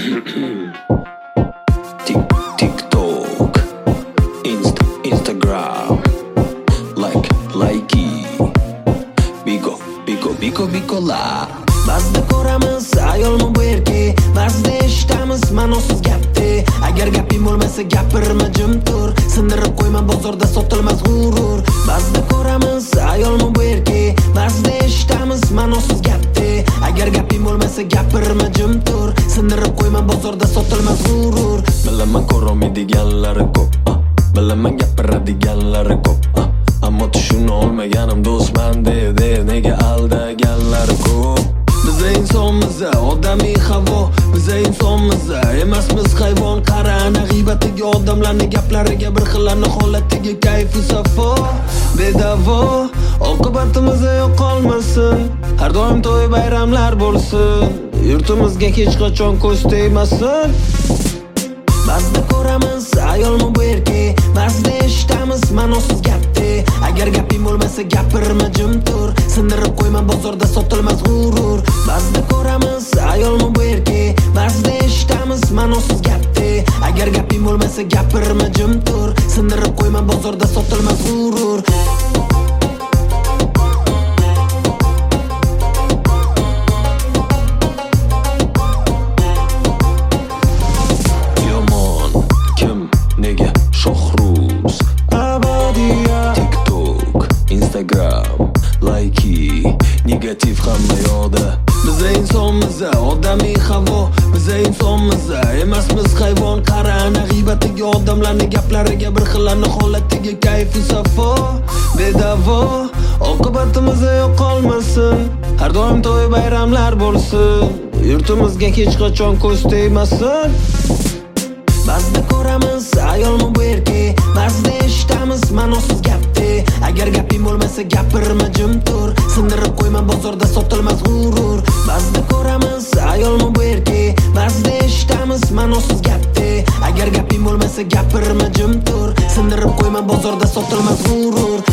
TikTok, Instagram, likey, biko la. Ba'zida ko'ramiz ayolmi bu erkak, ba'zida eshitamiz ma'nosiz gapni. Agar gaping bo'lmasa gapirma, jim tur, sindirib qo'yma bozorda sotilmas g'urur. Ba'zida ko'ramiz ayolmi bu erkak, ba'zida eshitamiz ma'nosiz gapni. Agar gaping bo'lmasa gapirma, jim tur, sindirib qo'yma bozorda sotilmas g'urur. Bilaman ko'rolmaydiganlari ko'p, bilaman gapiradiganlari ko'p, ammo tushuna olmaganim do'stman dedi, nega aldaganlari ko'p. Biz insonmiz, odamiy havo, biz insonmiz, emasmiz hayvon. Qarana g'iybatdagi odamlarning gaplariga, bir xillarning holatiga, kayfi safo bedavo. Oqibatimiz yo'qolmasin, har doim to'y bayramlar bo'lsin, yurtimizga hech qachon ko'z tegmasin. Ba'zida ko'ramiz ayolmi bu erkak, ba'zida eshitamiz ma'nosiz gapni. Agar gaping bo'lmasa gapirma, jim tur, sindirib qo'yma bozorda sotilmas g'urur. Ba'zida ko'ramiz ayolmi bu erkak, ba'zida eshitamiz ma'nosiz gapni. Agar gaping bo'lmasa gapirma, jim tur, sindirib qo'yma bozorda sotilmas g'urur. Shohruz, TikTok, Instagram, likey, negativ hamma yoqda. Biz insonmiz, odamiy havo, biz insonmiz, emasmiz hayvon. Qarana g'iybatdagi odamlarning gaplariga, bir xillarning holatiga, kayfi safo bedavo. Oqibatimiz yo'qolmasin, har doim to'y bayramlar bo'lsin, yurtimizga hech qachon ko'z tegmasin. Ba'zida ko'ramiz ayolmi bu erkak, ba'zida eshitamiz ma'nosiz gapni. Agar gaping bo'lmasa gapirma, jim tur, sindirib qo'yma bozorda sotilmas g'urur. Ba'zida ko'ramiz ayolmi bu erkak, ba'zida eshitamiz ma'nosiz gapni. Agar gaping bo'lmasa gapirma, jim tur, sindirib qo'yma bozorda sotilmas g'urur.